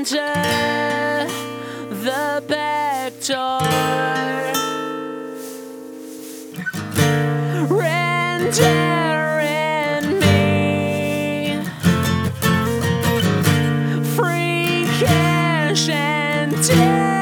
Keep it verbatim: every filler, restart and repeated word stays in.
enter the back door. Render in me free cash and death.